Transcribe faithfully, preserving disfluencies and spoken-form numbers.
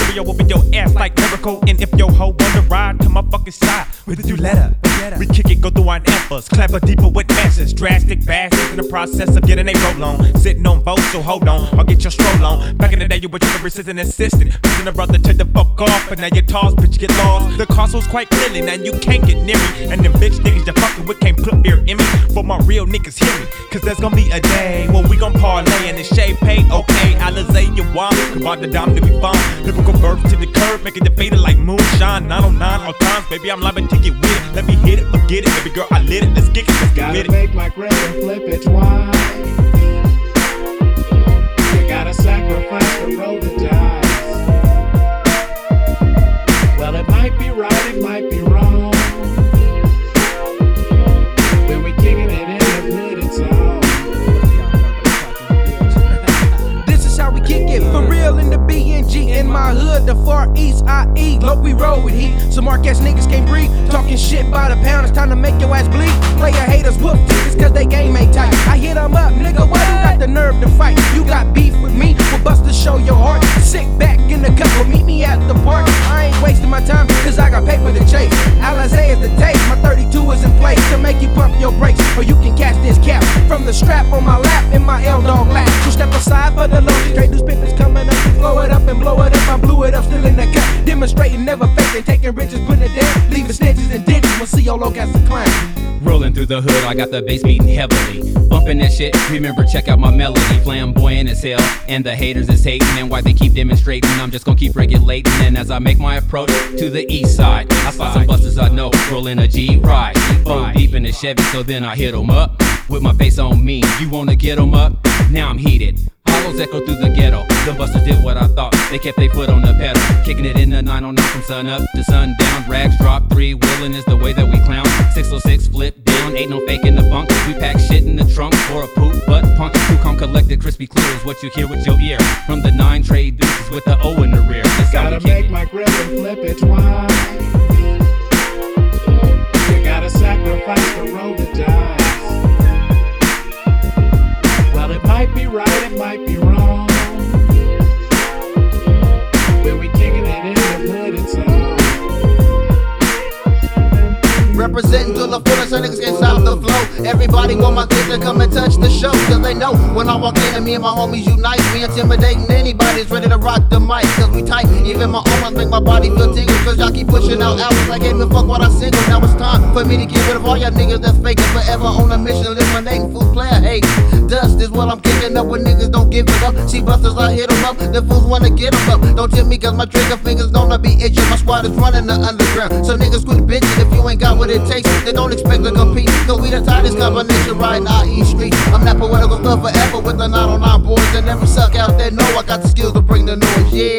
stereo will be your ass like Miracle. And if your hoe wanna ride to my fucking side, where did you let her? We kick it, go through our efforts, clever deeper with masses, drastic bastards in the process of getting a roll on. Sitting on votes, so hold on, I'll get your stroll on. Back in the day, you were just resistant assistant, pushing a brother to the fuck off, but now your toss, bitch, get lost. The cost was quite clearly, now you can't get near me. And them bitch niggas you fucking with can't put fear in me. For my real niggas hear me, cause there's gonna be a day when we gon' parlay and the shade pay, okay. Alizé, you want, about the dime to be fun. Typical birth to the curb, making the faded like moonshine. nine oh nine all times, baby, I'm liable to get with it. Let me hit it, forget it, baby girl, I lit it, let's kick it, let's get with it. Gotta make my grip and flip it twice. You gotta sacrifice the road to dice. Well, it might be right, it might be wrong. When we kicking it in the hood, it's on. This is how we kick it, for real in the B N G. In my hood, the far east, I E. Look, we roll with heat. Some mark ass niggas can't breathe. Talking shit by the pound, it's time to make your ass bleed. Player haters whoop tickets cause they game ain't tight. I hit them up, nigga, why you got the nerve to fight? You got beef with me, we'll bust to show your heart. Sit back in the couple, meet me at the park. I ain't wasting my time cause I got paper to chase. Alizé is the taste, my thirty-two is in place to make you pump your brakes. Or you can catch this cap from the strap on my lap in my L-Dog lap. So step aside for the low, straight news pimpers coming up. Blow it up and blow it up, I blew it up, still in the cut. Demonstrating, never faking, taking riches, putting it down. Leaving snitches and ditches when C O L O got to climb. Rolling through the hood, I got the bass beating heavily. Bumping that shit, remember check out my melody. Flamboyant as hell, and the haters is hating. And why they keep demonstrating, I'm just gonna keep regulating. And as I make my approach to the east side, I spot some busters I know, rolling a G-Ride. Four deep in the Chevy, so then I hit 'em up. With my face on me, you wanna get 'em up? Now I'm heated. Hollows echo through the ghetto. The busters did what I thought. They kept their foot on the pedal, kicking it in the nine oh nine from sun up to sundown. Rags drop, three wheeling is the way that we clown. six oh six flip down, ain't no faking the bunk. We pack shit in the trunk for a poop butt punk. Who come collected, crispy clear is what you hear with your ear. From the nine trade deuces with the O in the rear. That's how we Gotta kick make it. my grip and flip it twice. You gotta sacrifice the road to dice. Well, it might be right, it might be wrong. When we kicking it in the hood, it's on. Representing to the fullest, so niggas can stop the flow. Everybody want my kids to come and touch the show, cause they know when I walk in and me and my homies unite. We intimidating anybody that's ready to rock the mic, cause we tight. Even my own ones make my body feel tingle, cause y'all keep pushing out albums like ain't no fuck what I single. Now it's time for me to get rid of all y'all niggas that's faking. Forever on a mission, eliminating fool player hate. Dust is what I'm kicking up when niggas don't give it up. See busters, I hit them up, the fools wanna get them up. Don't tell me cause my trigger fingers gonna be itching. My squad is running the underground, so niggas quit bitching. If you ain't got what it takes, they don't expect to compete. Cause we the tightest combination riding our East Street. I'm that poetical stuff forever with the nine oh nine boys that never suck out there. Know I got the skills to bring the noise, yeah.